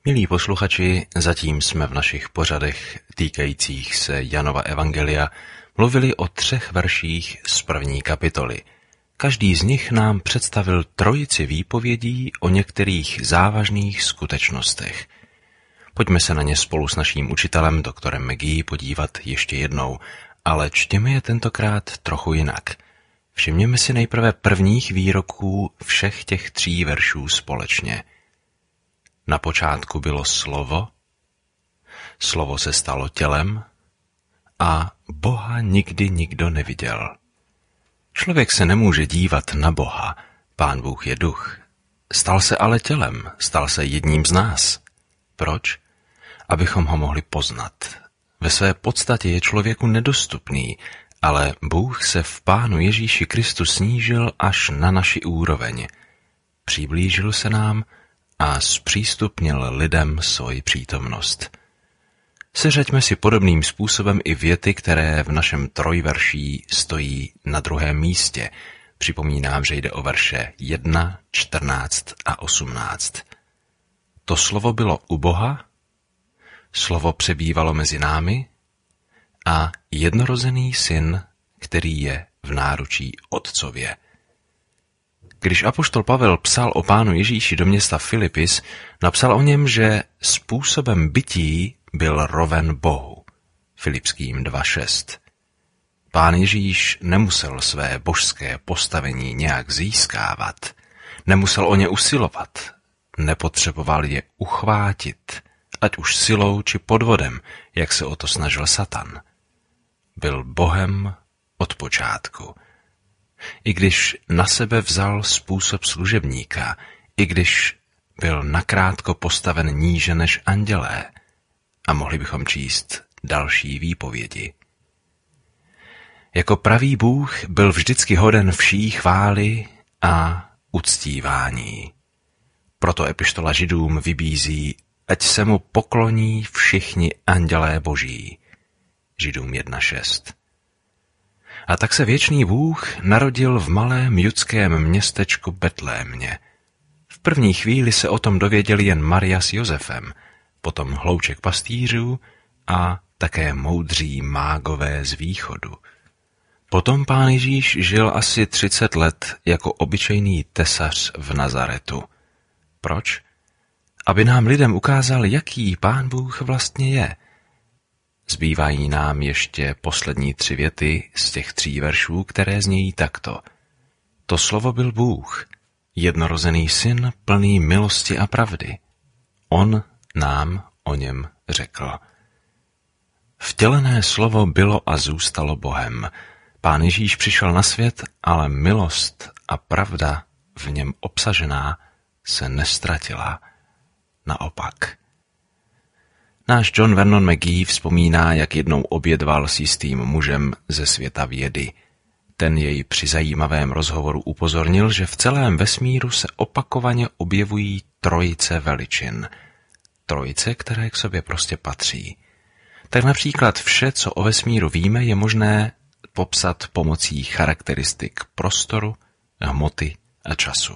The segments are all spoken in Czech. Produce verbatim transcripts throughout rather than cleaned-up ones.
Milí posluchači, zatím jsme v našich pořadech týkajících se Janova evangelia mluvili o třech verších z první kapitoly. Každý z nich nám představil trojici výpovědí o některých závažných skutečnostech. Pojďme se na ně spolu s naším učitelem, doktorem McGee, podívat ještě jednou, ale čtěme je tentokrát trochu jinak. Všimněme si nejprve prvních výroků všech těch tří veršů společně. Na počátku bylo slovo, slovo se stalo tělem a Boha nikdy nikdo neviděl. Člověk se nemůže dívat na Boha, Pán Bůh je duch. Stal se ale tělem, stal se jedním z nás. Proč? Abychom ho mohli poznat. Ve své podstatě je člověku nedostupný, ale Bůh se v Pánu Ježíši Kristu snížil až na naši úroveň. Přiblížil se nám a zpřístupnil lidem svoji přítomnost. Seřaďme si podobným způsobem i věty, které v našem trojverší stojí na druhém místě. Připomínám, že jde o verše jedna, čtrnáct a osmnáct. To slovo bylo u Boha, slovo přebývalo mezi námi a jednorozený syn, který je v náručí Otcově. Když apoštol Pavel psal o Pánu Ježíši do města Filipis, napsal o něm, že způsobem bytí byl roven Bohu. Filipským dva šest. Pán Ježíš nemusel své božské postavení nějak získávat, nemusel o ně usilovat, nepotřeboval je uchvátit, ať už silou či podvodem, jak se o to snažil Satan. Byl Bohem od počátku. I když na sebe vzal způsob služebníka, i když byl nakrátko postaven níže než andělé, a mohli bychom číst další výpovědi. Jako pravý Bůh byl vždycky hoden vší chvály a uctívání. Proto epištola Židům vybízí, ať se mu pokloní všichni andělé boží. Židům jedna šest. A tak se věčný Bůh narodil v malém judském městečku Betlémě. V první chvíli se o tom dověděli jen Maria s Josefem, potom hlouček pastýřů a také moudří mágové z východu. Potom Pán Ježíš žil asi třicet let jako obyčejný tesař v Nazaretu. Proč? Aby nám lidem ukázal, jaký Pán Bůh vlastně je. Zbývají nám ještě poslední tři věty z těch tří veršů, které znějí takto. To slovo byl Bůh, jednorozený syn plný milosti a pravdy. On nám o něm řekl. Vtělené slovo bylo a zůstalo Bohem. Pán Ježíš přišel na svět, ale milost a pravda v něm obsažená se nestratila. Naopak. Náš John Vernon McGee vzpomíná, jak jednou obědval s jistým mužem ze světa vědy. Ten jej při zajímavém rozhovoru upozornil, že v celém vesmíru se opakovaně objevují trojice veličin. Trojice, které k sobě prostě patří. Tak například vše, co o vesmíru víme, je možné popsat pomocí charakteristik prostoru, hmoty a času.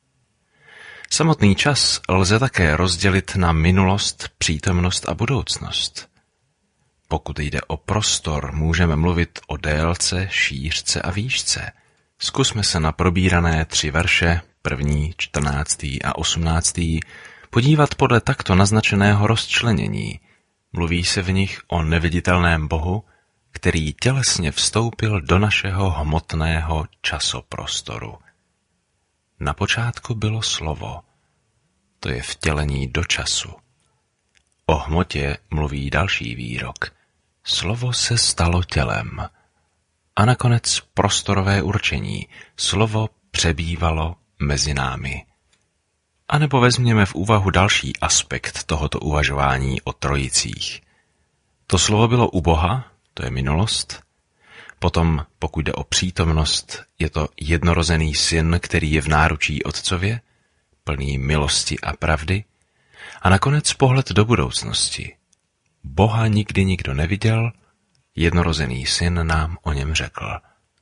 Samotný čas lze také rozdělit na minulost, přítomnost a budoucnost. Pokud jde o prostor, můžeme mluvit o délce, šířce a výšce. Zkusme se na probírané tři verše, první, čtrnáctý a osmnáctý, podívat podle takto naznačeného rozčlenění. Mluví se v nich o neviditelném Bohu, který tělesně vstoupil do našeho hmotného časoprostoru. Na počátku bylo slovo, to je vtělení do času. O hmotě mluví další výrok. Slovo se stalo tělem. A nakonec prostorové určení. Slovo přebývalo mezi námi. A nebo vezměme v úvahu další aspekt tohoto uvažování o trojicích. To slovo bylo u Boha, to je minulost. Potom, pokud jde o přítomnost, je to jednorozený syn, který je v náručí Otcově, plný milosti a pravdy. A nakonec pohled do budoucnosti. Boha nikdy nikdo neviděl, jednorozený syn nám o něm řekl.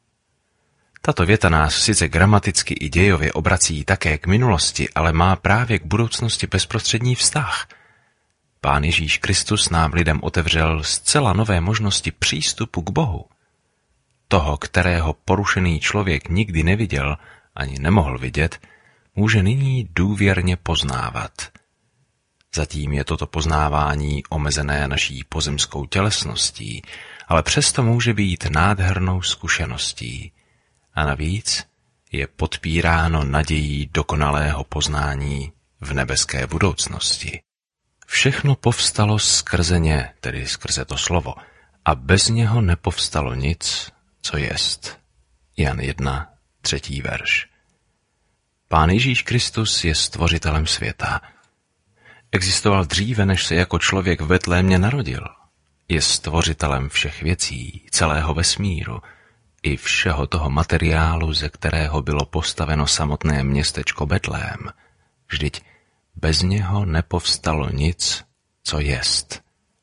Tato věta nás sice gramaticky i dějově obrací také k minulosti, ale má právě k budoucnosti bezprostřední vztah. Pán Ježíš Kristus nám lidem otevřel zcela nové možnosti přístupu k Bohu. Toho, kterého porušený člověk nikdy neviděl ani nemohl vidět, může nyní důvěrně poznávat. Zatím je toto poznávání omezené naší pozemskou tělesností, ale přesto může být nádhernou zkušeností. A navíc je podpíráno nadějí dokonalého poznání v nebeské budoucnosti. Všechno povstalo skrze ně, tedy skrze to slovo, a bez něho nepovstalo nic, co jest. Jan jedna, třetí verš. Pán Ježíš Kristus je stvořitelem světa. Existoval dříve, než se jako člověk v Betlémě narodil. Je stvořitelem všech věcí, celého vesmíru, i všeho toho materiálu, ze kterého bylo postaveno samotné městečko Betlém. Vždyť bez něho nepovstalo nic, co jest.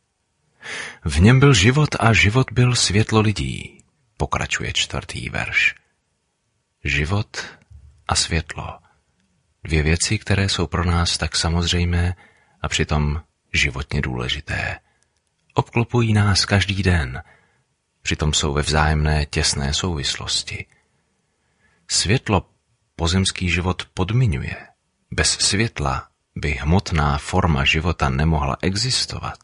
V něm byl život a život byl světlo lidí, pokračuje čtvrtý verš. Život a světlo. Dvě věci, které jsou pro nás tak samozřejmé a přitom životně důležité. Obklopují nás každý den, přitom jsou ve vzájemné těsné souvislosti. Světlo pozemský život podmiňuje. Bez světla by hmotná forma života nemohla existovat.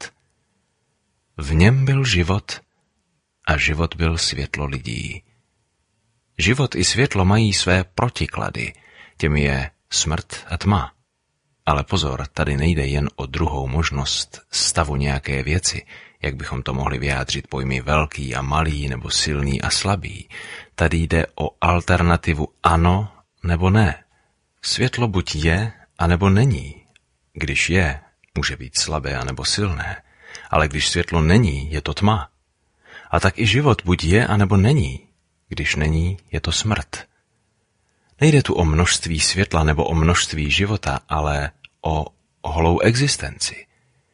V něm byl život a život byl světlo lidí. Život i světlo mají své protiklady, těmi je smrt a tma. Ale pozor, tady nejde jen o druhou možnost stavu nějaké věci, jak bychom to mohli vyjádřit pojmy velký a malý nebo silný a slabý. Tady jde o alternativu ano nebo ne. Světlo buď je, anebo není. Když je, může být slabé anebo silné, ale když světlo není, je to tma. A tak i život buď je, anebo není. Když není, je to smrt. Nejde tu o množství světla nebo o množství života, ale o holou existenci.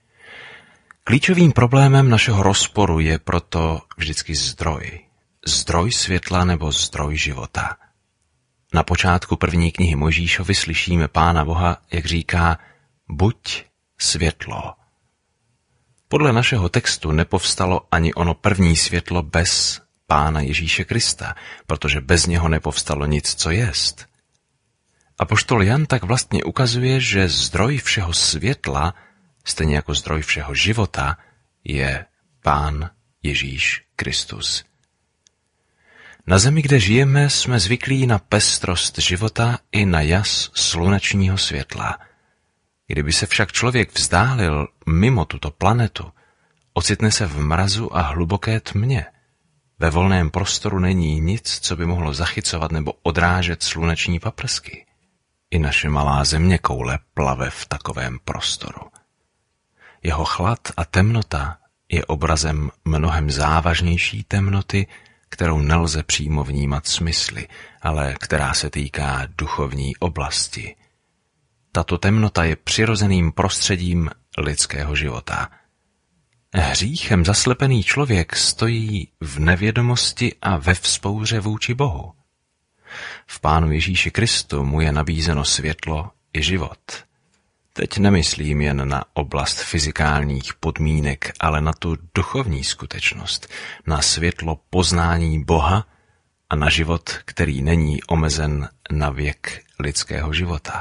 Klíčovým problémem našeho rozporu je proto vždycky zdroj. Zdroj světla nebo zdroj života. Na počátku první knihy Mojžíšovi slyšíme Pána Boha, jak říká, buď světlo. Podle našeho textu nepovstalo ani ono první světlo bez Pána Ježíše Krista, protože bez něho nepovstalo nic, co jest. Apoštol Jan tak vlastně ukazuje, že zdroj všeho světla, stejně jako zdroj všeho života, je Pán Ježíš Kristus. Na zemi, kde žijeme, jsme zvyklí na pestrost života i na jas slunečního světla. Kdyby se však člověk vzdálil mimo tuto planetu, ocitne se v mrazu a hluboké tmě. Ve volném prostoru není nic, co by mohlo zachycovat nebo odrážet sluneční paprsky. I naše malá zeměkoule plave v takovém prostoru. Jeho chlad a temnota je obrazem mnohem závažnější temnoty, kterou nelze přímo vnímat smysly, ale která se týká duchovní oblasti. Tato temnota je přirozeným prostředím lidského života. Hříchem zaslepený člověk stojí v nevědomosti a ve vzpouře vůči Bohu. V Pánu Ježíši Kristu mu je nabízeno světlo i život. Teď nemyslím jen na oblast fyzikálních podmínek, ale na tu duchovní skutečnost, na světlo poznání Boha a na život, který není omezen na věk lidského života.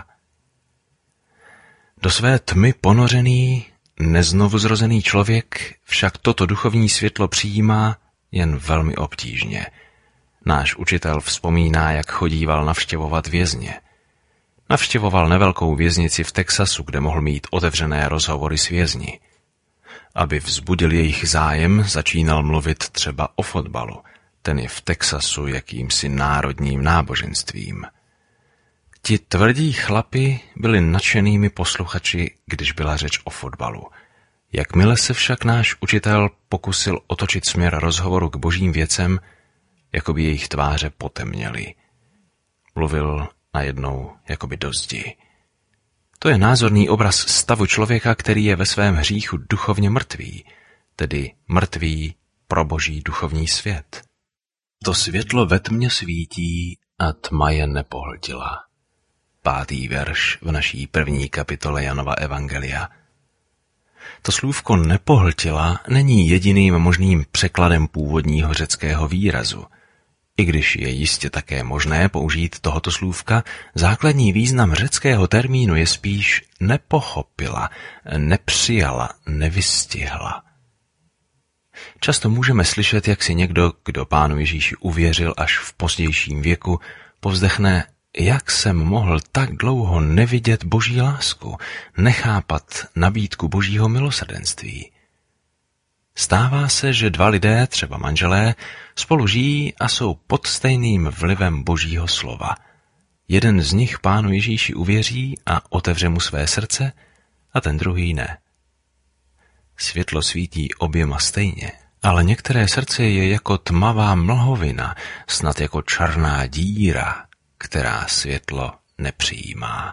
Do své tmy ponořený, neznovuzrozený člověk však toto duchovní světlo přijímá jen velmi obtížně. Náš učitel vzpomíná, jak chodíval navštěvovat vězně. Navštěvoval nevelkou věznici v Texasu, kde mohl mít otevřené rozhovory s vězni. Aby vzbudil jejich zájem, začínal mluvit třeba o fotbalu. Ten je v Texasu jakýmsi národním náboženstvím. Ti tvrdí chlapi byli nadšenými posluchači, když byla řeč o fotbalu. Jakmile se však náš učitel pokusil otočit směr rozhovoru k božím věcem, jako by jejich tváře potemněly. Mluvil najednou jakoby do zdi. To je názorný obraz stavu člověka, který je ve svém hříchu duchovně mrtvý, tedy mrtvý pro boží duchovní svět. To světlo ve tmě svítí a tma je nepohltila. Pátý verš v naší první kapitole Janova evangelia. To slůvko nepohltila není jediným možným překladem původního řeckého výrazu. I když je jistě také možné použít tohoto slůvka, základní význam řeckého termínu je spíš nepochopila, nepřijala, nevystihla. Často můžeme slyšet, jak si někdo, kdo Pánu Ježíši uvěřil až v pozdějším věku, povzdechne: jak jsem mohl tak dlouho nevidět Boží lásku, nechápat nabídku Božího milosrdenství. Stává se, že dva lidé, třeba manželé, spolu žijí a jsou pod stejným vlivem Božího slova. Jeden z nich Pánu Ježíši uvěří a otevře mu své srdce, a ten druhý ne. Světlo svítí oběma stejně, ale některé srdce je jako tmavá mlhovina, snad jako černá díra, která světlo nepřijímá.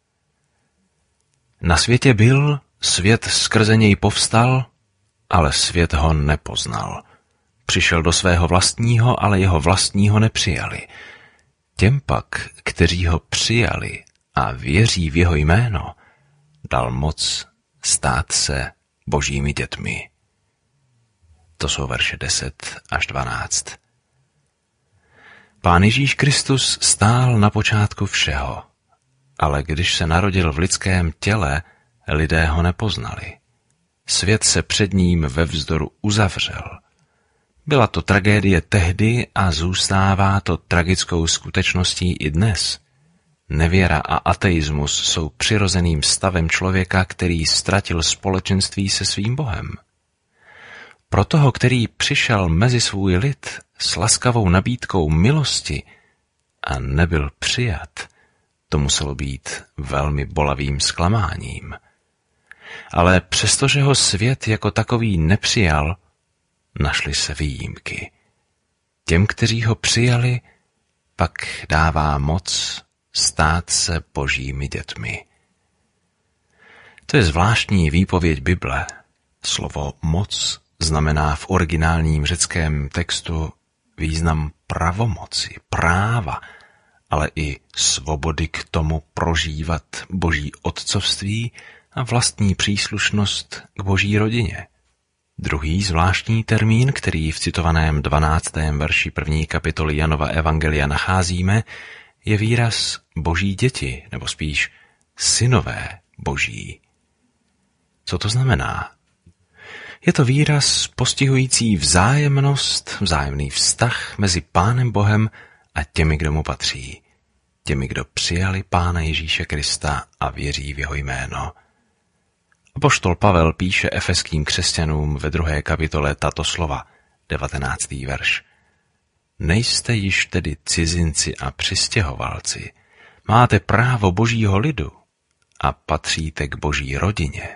Na světě byl, svět skrze něj povstal, ale svět ho nepoznal. Přišel do svého vlastního, ale jeho vlastního nepřijali. Těm pak, kteří ho přijali a věří v jeho jméno, dal moc stát se Božími dětmi. To jsou verše deset až dvanáct. Pán Ježíš Kristus stál na počátku všeho, ale když se narodil v lidském těle, lidé ho nepoznali. Svět se před ním ve vzdoru uzavřel. Byla to tragédie tehdy a zůstává to tragickou skutečností i dnes. Nevěra a ateismus jsou přirozeným stavem člověka, který ztratil společenství se svým Bohem. Pro toho, který přišel mezi svůj lid s laskavou nabídkou milosti a nebyl přijat, to muselo být velmi bolavým zklamáním. Ale přestože ho svět jako takový nepřijal, našly se výjimky. Těm, kteří ho přijali, pak dává moc stát se Božími dětmi. To je zvláštní výpověď Bible. Slovo moc znamená v originálním řeckém textu význam pravomoci, práva, ale i svobody k tomu prožívat Boží otcovství a vlastní příslušnost k Boží rodině. Druhý zvláštní termín, který v citovaném dvanáctém verši první kapitoly Janova evangelia nacházíme, je výraz Boží děti, nebo spíš synové Boží. Co to znamená? Je to výraz postihující vzájemnost, vzájemný vztah mezi Pánem Bohem a těmi, kdo mu patří. Těmi, kdo přijali Pána Ježíše Krista a věří v jeho jméno. Apoštol Pavel píše efeským křesťanům ve druhé kapitole tato slova, devatenáctý verš. Nejste již tedy cizinci a přistěhovalci, máte právo Božího lidu a patříte k Boží rodině.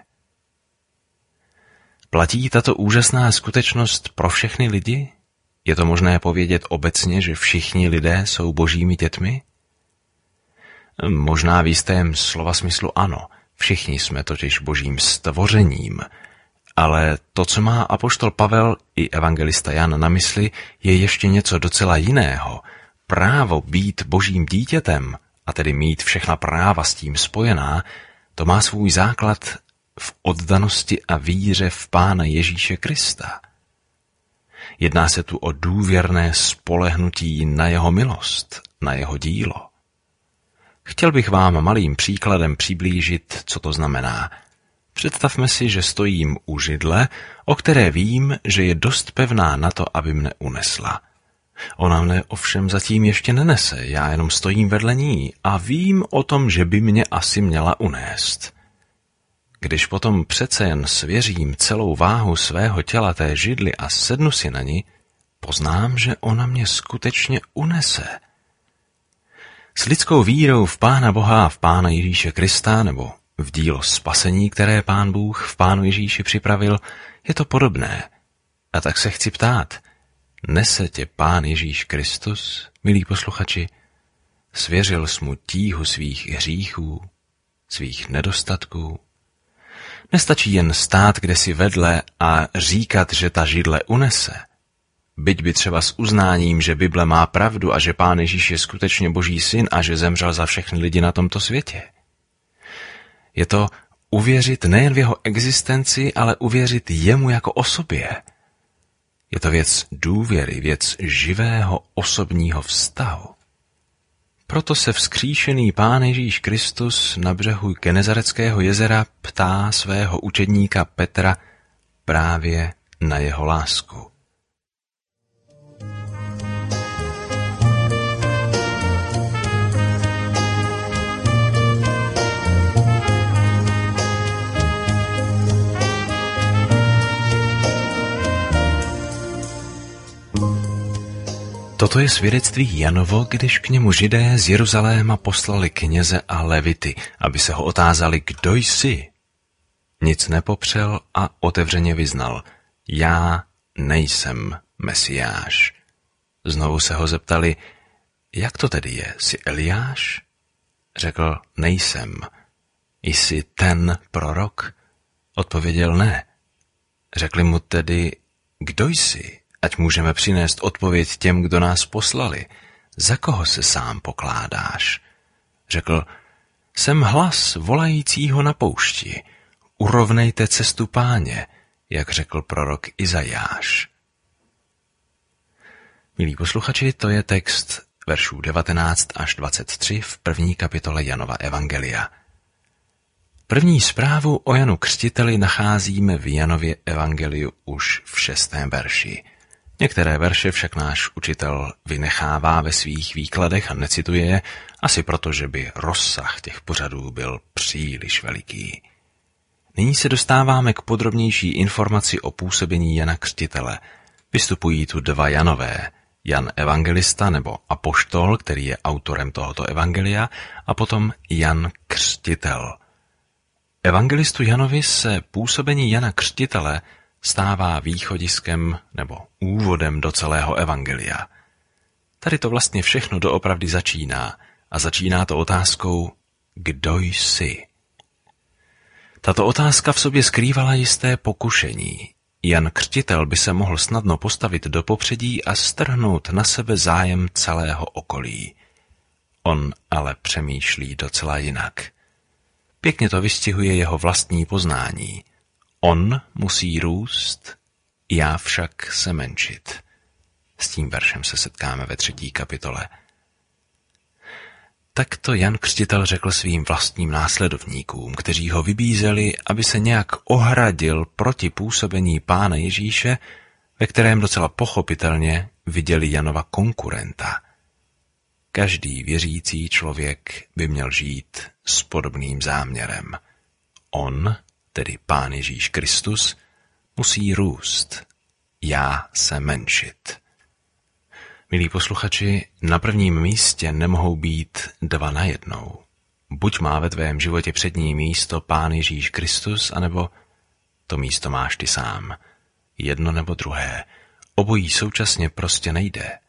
Platí tato úžasná skutečnost pro všechny lidi? Je to možné povědět obecně, že všichni lidé jsou Božími dětmi? Možná v jistém slova smyslu ano, všichni jsme totiž Božím stvořením, ale to, co má apoštol Pavel i evangelista Jan na mysli, je ještě něco docela jiného. Právo být Božím dítětem, a tedy mít všechna práva s tím spojená, to má svůj základ v oddanosti a víře v Pána Ježíše Krista. Jedná se tu o důvěrné spolehnutí na jeho milost, na jeho dílo. Chtěl bych vám malým příkladem přiblížit, co to znamená. Představme si, že stojím u židle, o které vím, že je dost pevná na to, aby mne unesla. Ona mne ovšem zatím ještě nenese, já jenom stojím vedle ní a vím o tom, že by mě asi měla unést. Když potom přece jen svěřím celou váhu svého těla té židli a sednu si na ní, poznám, že ona mě skutečně unese. S lidskou vírou v Pána Boha a v Pána Ježíše Krista, nebo v dílo spasení, které Pán Bůh v Pánu Ježíši připravil, je to podobné. A tak se chci ptát, nese tě Pán Ježíš Kristus, milí posluchači? Svěřil jsi mu tíhu svých hříchů, svých nedostatků? Nestačí jen stát kdesi vedle a říkat, že ta židle unese. Byť by třeba s uznáním, že Bible má pravdu a že Pán Ježíš je skutečně Boží syn a že zemřel za všechny lidi na tomto světě. Je to uvěřit nejen v jeho existenci, ale uvěřit jemu jako osobě. Je to věc důvěry, věc živého osobního vztahu. Proto se vzkříšený Pán Ježíš Kristus na břehu Genezareckého jezera ptá svého učedníka Petra právě na jeho lásku. Toto je svědectví Janovo, když k němu Židé z Jeruzaléma poslali kněze a levity, aby se ho otázali, kdo jsi. Nic nepopřel a otevřeně vyznal, já nejsem Mesiáš. Znovu se ho zeptali, jak to tedy je, jsi Eliáš? Řekl, nejsem. Jsi ten prorok? Odpověděl, ne. Řekli mu tedy, kdo jsi? Ať můžeme přinést odpověď těm, kdo nás poslali. Za koho se sám pokládáš? Řekl, jsem hlas volajícího na poušti. Urovnejte cestu Páně, jak řekl prorok Izajáš. Milí posluchači, to je text veršů devatenáct až dvacet tři v první kapitole Janova evangelia. První zprávu o Janu Křtiteli nacházíme v Janově evangeliu už v šestém verši. Některé verše však náš učitel vynechává ve svých výkladech a necituje je, asi proto, že by rozsah těch pořadů byl příliš veliký. Nyní se dostáváme k podrobnější informaci o působení Jana Křtitele. Vystupují tu dva Janové, Jan evangelista nebo apoštol, který je autorem tohoto evangelia, a potom Jan Křtitel. Evangelistu Janovi se působení Jana Křtitele stává východiskem nebo úvodem do celého evangelia. Tady to vlastně všechno doopravdy začíná a začíná to otázkou, kdo jsi? Tato otázka v sobě skrývala jisté pokušení. Jan Křtitel by se mohl snadno postavit do popředí a strhnout na sebe zájem celého okolí. On ale přemýšlí docela jinak. Pěkně to vystihuje jeho vlastní poznání. On musí růst, já však se menšit. S tím veršem se setkáme ve třetí kapitole. Takto Jan Křtitel řekl svým vlastním následovníkům, kteří ho vybízeli, aby se nějak ohradil proti působení Pána Ježíše, ve kterém docela pochopitelně viděli Janova konkurenta. Každý věřící člověk by měl žít s podobným záměrem. On, tedy Pán Ježíš Kristus, musí růst, já se menšit. Milí posluchači, na prvním místě nemohou být dva najednou. Buď má ve tvém životě přední místo Pán Ježíš Kristus, anebo to místo máš ty sám. Jedno nebo druhé. Obojí současně prostě nejde.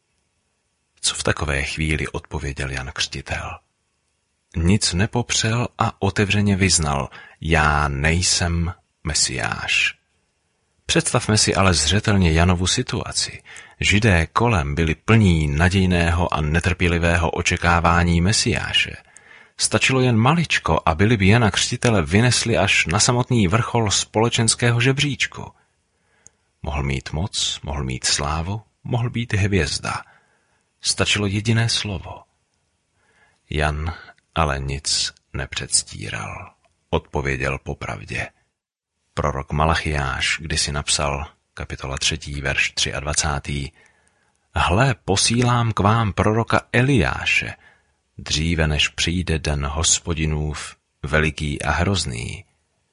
Co v takové chvíli odpověděl Jan Křtitel? Nic nepopřel a otevřeně vyznal, já nejsem Mesiáš. Představme si ale zřetelně Janovu situaci. Židé kolem byli plní nadějného a netrpělivého očekávání Mesiáše. Stačilo jen maličko a byli by Jana Křtitele vynesli až na samotný vrchol společenského žebříčku. Mohl mít moc, mohl mít slávu, mohl být hvězda. Stačilo jediné slovo. Jan ale nic nepředstíral. Odpověděl popravdě. Prorok Malachiáš kdysi napsal, kapitola třetí, verš dvacátý třetí. Hle, posílám k vám proroka Eliáše, dříve než přijde den Hospodinův, veliký a hrozný.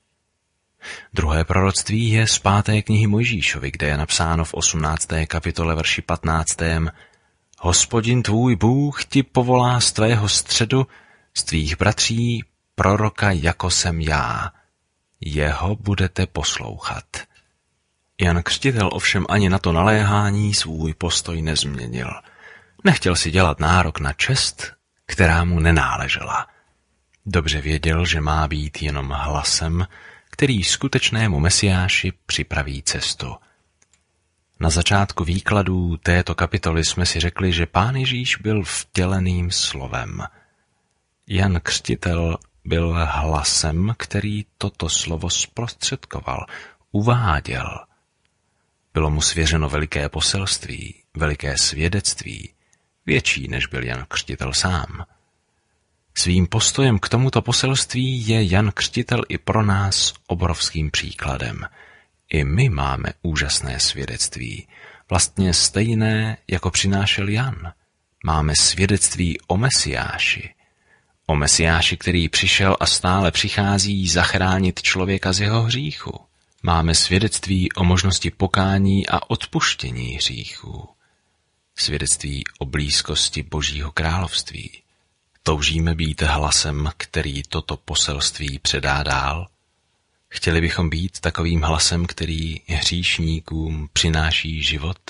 Druhé proroctví je z páté knihy Mojžíšovi, kde je napsáno v osmnácté kapitole verši patnáctém. Hospodin tvůj Bůh ti povolá z tvého středu, z tvých bratří, proroka jako jsem já. Jeho budete poslouchat. Jan Křtitel ovšem ani na to naléhání svůj postoj nezměnil. Nechtěl si dělat nárok na čest, která mu nenáležela. Dobře věděl, že má být jenom hlasem, který skutečnému Mesiáši připraví cestu. Na začátku výkladů této kapitoly jsme si řekli, že Pán Ježíš byl vtěleným slovem. Jan Křtitel byl hlasem, který toto slovo zprostředkoval, uváděl. Bylo mu svěřeno veliké poselství, veliké svědectví, větší, než byl Jan Křtitel sám. Svým postojem k tomuto poselství je Jan Křtitel i pro nás obrovským příkladem. I my máme úžasné svědectví, vlastně stejné, jako přinášel Jan. Máme svědectví o Mesiáši. O Mesiáši, který přišel a stále přichází zachránit člověka z jeho hříchu. Máme svědectví o možnosti pokání a odpuštění hříchů. Svědectví o blízkosti Božího království. Toužíme být hlasem, který toto poselství předá dál. Chtěli bychom být takovým hlasem, který hříšníkům přináší život.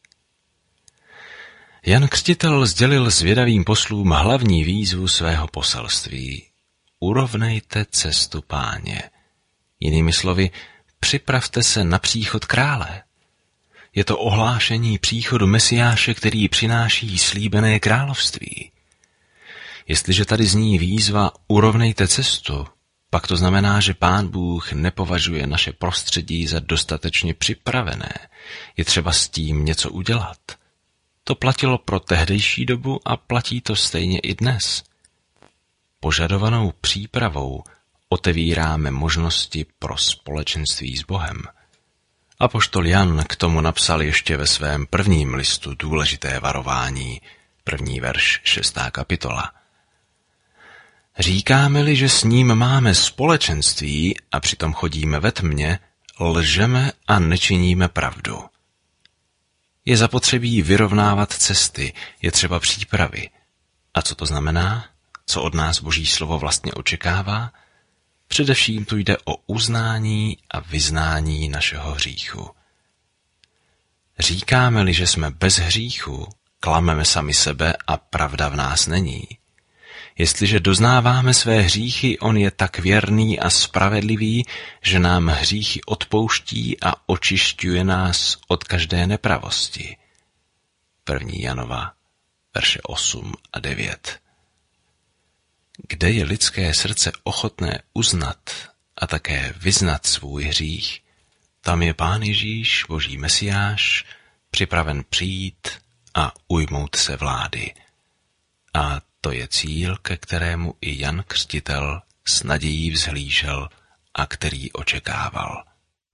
Jan Křtitel sdělil zvědavým poslům hlavní výzvu svého poselství. Urovnejte cestu Páně. Jinými slovy, připravte se na příchod krále. Je to ohlášení příchodu Mesiáše, který přináší slíbené království. Jestliže tady zní výzva urovnejte cestu, pak to znamená, že Pán Bůh nepovažuje naše prostředí za dostatečně připravené. Je třeba s tím něco udělat. To platilo pro tehdejší dobu a platí to stejně i dnes. Požadovanou přípravou otevíráme možnosti pro společenství s Bohem. Apoštol Jan k tomu napsal ještě ve svém prvním listu důležité varování, první verš, šestá kapitola. Říkáme-li, že s ním máme společenství a přitom chodíme ve tmě, lžeme a nečiníme pravdu. Je zapotřebí vyrovnávat cesty, je třeba přípravy. A co to znamená? Co od nás Boží slovo vlastně očekává? Především tu jde o uznání a vyznání našeho hříchu. Říkáme-li, že jsme bez hříchu, klameme sami sebe a pravda v nás není. Jestliže doznáváme své hříchy, on je tak věrný a spravedlivý, že nám hříchy odpouští a očišťuje nás od každé nepravosti. první Janova, verše osm a devět. Kde je lidské srdce ochotné uznat a také vyznat svůj hřích, tam je Pán Ježíš, Boží Mesiáš, připraven přijít a ujmout se vlády. A to je cíl, ke kterému i Jan Křtitel s nadějí vzhlížel a který očekával.